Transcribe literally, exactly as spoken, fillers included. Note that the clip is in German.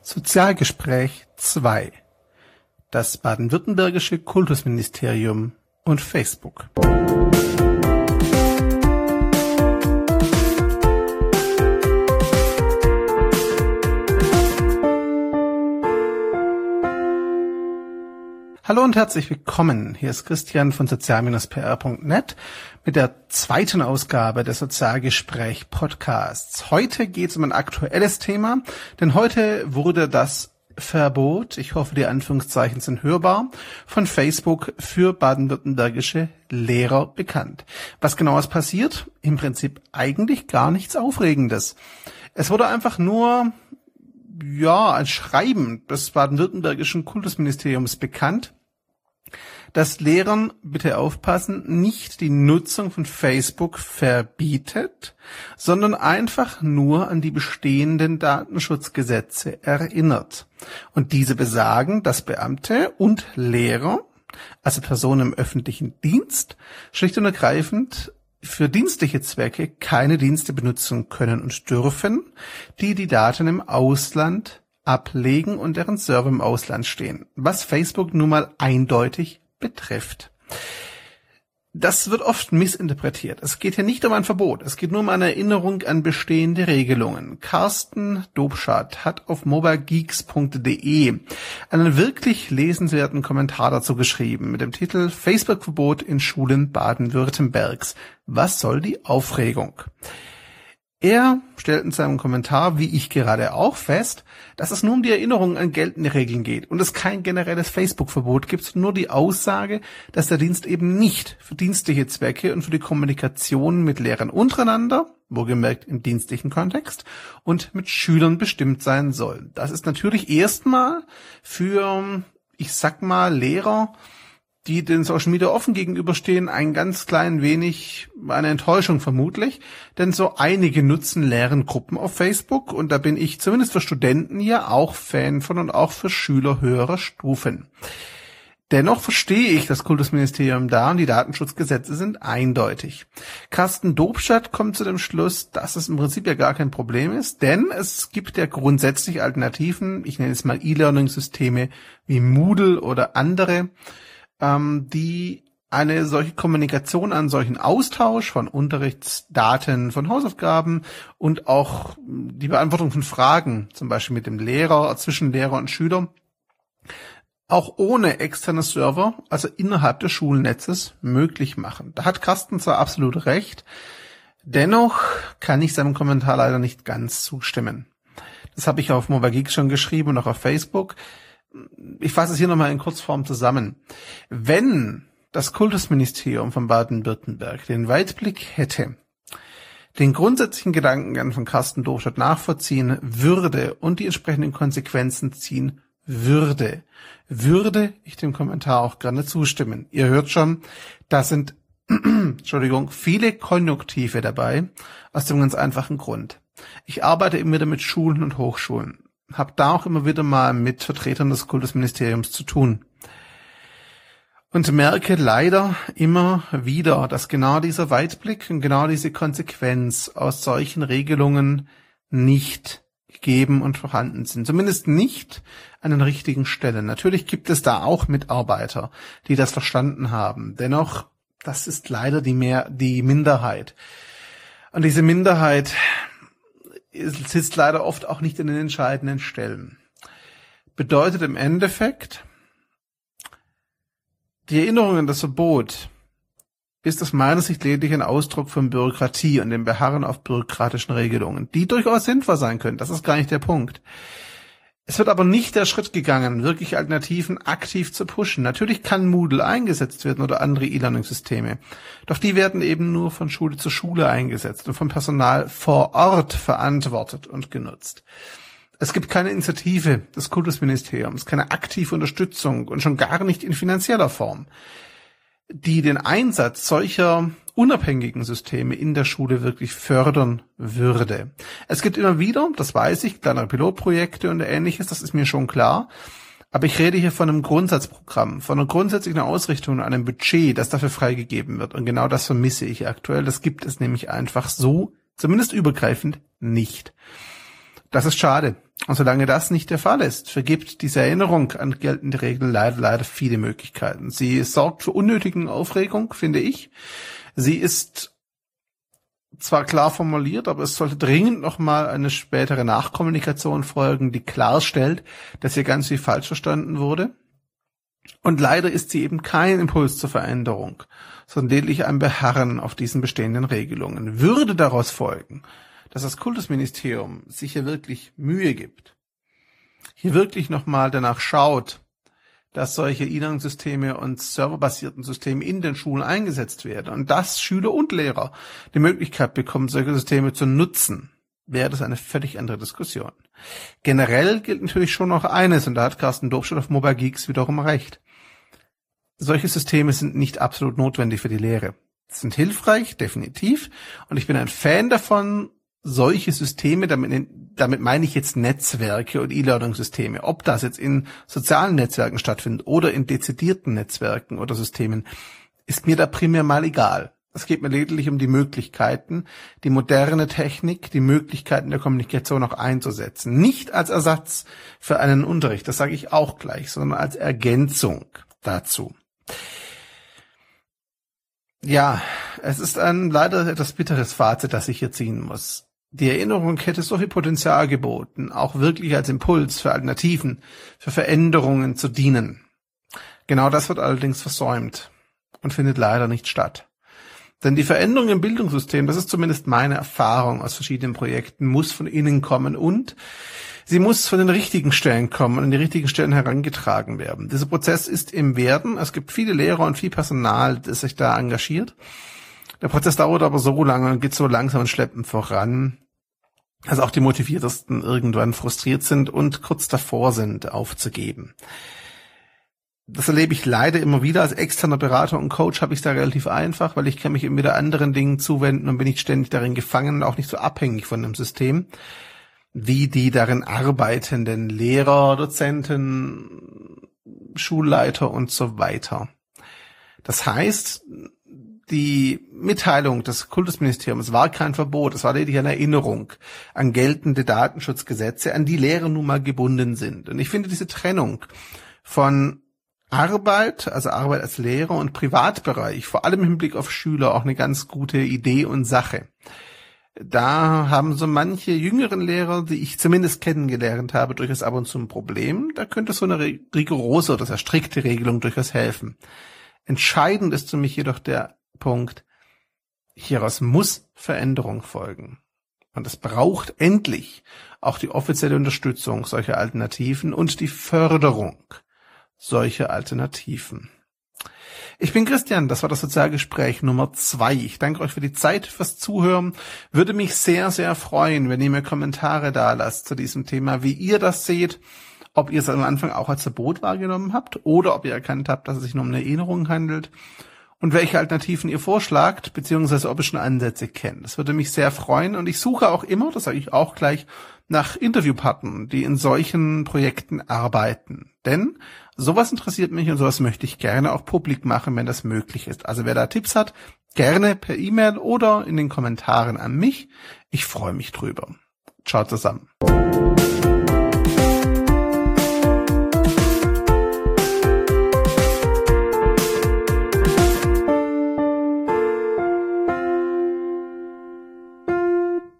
Sozialgespräch zwei. Das baden-württembergische Kultusministerium und Facebook. Hallo und herzlich willkommen. Hier ist Christian von sozial Bindestrich p r punkt net mit der zweiten Ausgabe des Sozialgespräch Podcasts. Heute geht es um ein aktuelles Thema, denn heute wurde das Verbot, ich hoffe die Anführungszeichen sind hörbar, von Facebook für baden-württembergische Lehrer bekannt. Was genau ist passiert? Im Prinzip eigentlich gar nichts Aufregendes. Es wurde einfach nur, ja, ein Schreiben des baden-württembergischen Kultusministeriums bekannt, dass Lehrern, bitte aufpassen, nicht die Nutzung von Facebook verbietet, sondern einfach nur an die bestehenden Datenschutzgesetze erinnert. Und diese besagen, dass Beamte und Lehrer, also Personen im öffentlichen Dienst, schlicht und ergreifend für dienstliche Zwecke keine Dienste benutzen können und dürfen, die die Daten im Ausland ablegen und deren Server im Ausland stehen, was Facebook nun mal eindeutig betrifft. Das wird oft missinterpretiert. Es geht hier nicht um ein Verbot, es geht nur um eine Erinnerung an bestehende Regelungen. Carsten Dobschat hat auf mobilegeeks punkt de einen wirklich lesenswerten Kommentar dazu geschrieben mit dem Titel Facebook-Verbot in Schulen Baden-Württembergs. Was soll die Aufregung? Er stellt in seinem Kommentar, wie ich gerade auch, fest, dass es nur um die Erinnerung an geltende Regeln geht und es kein generelles Facebook-Verbot gibt, nur die Aussage, dass der Dienst eben nicht für dienstliche Zwecke und für die Kommunikation mit Lehrern untereinander, wohlgemerkt im dienstlichen Kontext, und mit Schülern bestimmt sein soll. Das ist natürlich erstmal für, ich sag mal, Lehrer, die den Social Media offen gegenüberstehen, ein ganz klein wenig eine Enttäuschung vermutlich, denn so einige nutzen Lerngruppen auf Facebook und da bin ich zumindest für Studenten hier auch Fan von und auch für Schüler höherer Stufen. Dennoch verstehe ich das Kultusministerium da und die Datenschutzgesetze sind eindeutig. Carsten Dobschat kommt zu dem Schluss, dass es im Prinzip ja gar kein Problem ist, denn es gibt ja grundsätzlich Alternativen, ich nenne es mal E-Learning-Systeme wie Moodle oder andere, die eine solche Kommunikation, einen solchen Austausch von Unterrichtsdaten, von Hausaufgaben und auch die Beantwortung von Fragen, zum Beispiel mit dem Lehrer, zwischen Lehrer und Schüler, auch ohne externe Server, also innerhalb des Schulnetzes, möglich machen. Da hat Carsten zwar absolut recht, dennoch kann ich seinem Kommentar leider nicht ganz zustimmen. Das habe ich auf mobilegeeks schon geschrieben und auch auf Facebook. Ich fasse es hier nochmal in Kurzform zusammen. Wenn das Kultusministerium von Baden-Württemberg den Weitblick hätte, den grundsätzlichen Gedankengang von Carsten Dobschat nachvollziehen würde und die entsprechenden Konsequenzen ziehen würde, würde ich dem Kommentar auch gerne zustimmen. Ihr hört schon, da sind Entschuldigung, viele Konjunktive dabei, aus dem ganz einfachen Grund. Ich arbeite immer wieder mit Schulen und Hochschulen. Habe da auch immer wieder mal mit Vertretern des Kultusministeriums zu tun. Und merke leider immer wieder, dass genau dieser Weitblick und genau diese Konsequenz aus solchen Regelungen nicht gegeben und vorhanden sind. Zumindest nicht an den richtigen Stellen. Natürlich gibt es da auch Mitarbeiter, die das verstanden haben. Dennoch, das ist leider die mehr, die Minderheit. Und diese Minderheit sitzt leider oft auch nicht in den entscheidenden Stellen. Bedeutet im Endeffekt, die Erinnerung an das Verbot ist aus meiner Sicht lediglich ein Ausdruck von Bürokratie und dem Beharren auf bürokratischen Regelungen, die durchaus sinnvoll sein können. Das ist gar nicht der Punkt. Es wird aber nicht der Schritt gegangen, wirklich Alternativen aktiv zu pushen. Natürlich kann Moodle eingesetzt werden oder andere E-Learning-Systeme. Doch die werden eben nur von Schule zu Schule eingesetzt und vom Personal vor Ort verantwortet und genutzt. Es gibt keine Initiative des Kultusministeriums, keine aktive Unterstützung und schon gar nicht in finanzieller Form, die den Einsatz solcher unabhängigen Systeme in der Schule wirklich fördern würde. Es gibt immer wieder, das weiß ich, kleinere Pilotprojekte und Ähnliches, das ist mir schon klar, aber ich rede hier von einem Grundsatzprogramm, von einer grundsätzlichen Ausrichtung und einem Budget, das dafür freigegeben wird und genau das vermisse ich aktuell, das gibt es nämlich einfach so, zumindest übergreifend, nicht. Das ist schade. Und solange das nicht der Fall ist, vergibt diese Erinnerung an geltende Regeln leider, leider viele Möglichkeiten. Sie sorgt für unnötigen Aufregung, finde ich. Sie ist zwar klar formuliert, aber es sollte dringend nochmal eine spätere Nachkommunikation folgen, die klarstellt, dass hier ganz viel falsch verstanden wurde. Und leider ist sie eben kein Impuls zur Veränderung, sondern lediglich ein Beharren auf diesen bestehenden Regelungen. Würde daraus folgen, dass das Kultusministerium sich hier wirklich Mühe gibt, hier wirklich nochmal danach schaut, dass solche E-Learning-Systeme und serverbasierten Systeme in den Schulen eingesetzt werden und dass Schüler und Lehrer die Möglichkeit bekommen, solche Systeme zu nutzen, wäre das eine völlig andere Diskussion. Generell gilt natürlich schon noch eines, und da hat Carsten Dobstadt auf Mobile Geeks wiederum recht. Solche Systeme sind nicht absolut notwendig für die Lehre. Sie sind hilfreich, definitiv, und ich bin ein Fan davon, solche Systeme, damit, damit meine ich jetzt Netzwerke und E-Learning-Systeme, ob das jetzt in sozialen Netzwerken stattfindet oder in dezidierten Netzwerken oder Systemen, ist mir da primär mal egal. Es geht mir lediglich um die Möglichkeiten, die moderne Technik, die Möglichkeiten der Kommunikation auch einzusetzen. Nicht als Ersatz für einen Unterricht, das sage ich auch gleich, sondern als Ergänzung dazu. Ja, es ist ein leider etwas bitteres Fazit, das ich hier ziehen muss. Die Erinnerung hätte so viel Potenzial geboten, auch wirklich als Impuls für Alternativen, für Veränderungen zu dienen. Genau das wird allerdings versäumt und findet leider nicht statt. Denn die Veränderung im Bildungssystem, das ist zumindest meine Erfahrung aus verschiedenen Projekten, muss von innen kommen und sie muss von den richtigen Stellen kommen und an die richtigen Stellen herangetragen werden. Dieser Prozess ist im Werden. Es gibt viele Lehrer und viel Personal, das sich da engagiert. Der Prozess dauert aber so lange und geht so langsam und schleppend voran, dass auch die Motiviertesten irgendwann frustriert sind und kurz davor sind, aufzugeben. Das erlebe ich leider immer wieder. Als externer Berater und Coach habe ich es da relativ einfach, weil ich kann mich eben wieder anderen Dingen zuwenden und bin nicht ständig darin gefangen und auch nicht so abhängig von dem System, wie die darin arbeitenden Lehrer, Dozenten, Schulleiter und so weiter. Das heißt, die Mitteilung des Kultusministeriums war kein Verbot, es war lediglich eine Erinnerung an geltende Datenschutzgesetze, an die Lehrer nun mal gebunden sind. Und ich finde diese Trennung von Arbeit, also Arbeit als Lehrer und Privatbereich, vor allem im Hinblick auf Schüler, auch eine ganz gute Idee und Sache. Da haben so manche jüngeren Lehrer, die ich zumindest kennengelernt habe, durchaus ab und zu ein Problem. Da könnte so eine rigorose oder sehr strikte Regelung durchaus helfen. Entscheidend ist für mich jedoch der Punkt, hieraus muss Veränderung folgen. Und es braucht endlich auch die offizielle Unterstützung solcher Alternativen und die Förderung solcher Alternativen. Ich bin Christian, das war das Sozialgespräch Nummer zwei. Ich danke euch für die Zeit, fürs Zuhören. Würde mich sehr, sehr freuen, wenn ihr mir Kommentare da lasst zu diesem Thema, wie ihr das seht, ob ihr es am Anfang auch als Verbot wahrgenommen habt oder ob ihr erkannt habt, dass es sich nur um eine Erinnerung handelt und welche Alternativen ihr vorschlagt, beziehungsweise ob ihr schon Ansätze kennt. Das würde mich sehr freuen und ich suche auch immer, das sage ich auch gleich, nach Interviewpartnern, die in solchen Projekten arbeiten. Denn sowas interessiert mich und sowas möchte ich gerne auch publik machen, wenn das möglich ist. Also wer da Tipps hat, gerne per E-Mail oder in den Kommentaren an mich. Ich freue mich drüber. Ciao zusammen.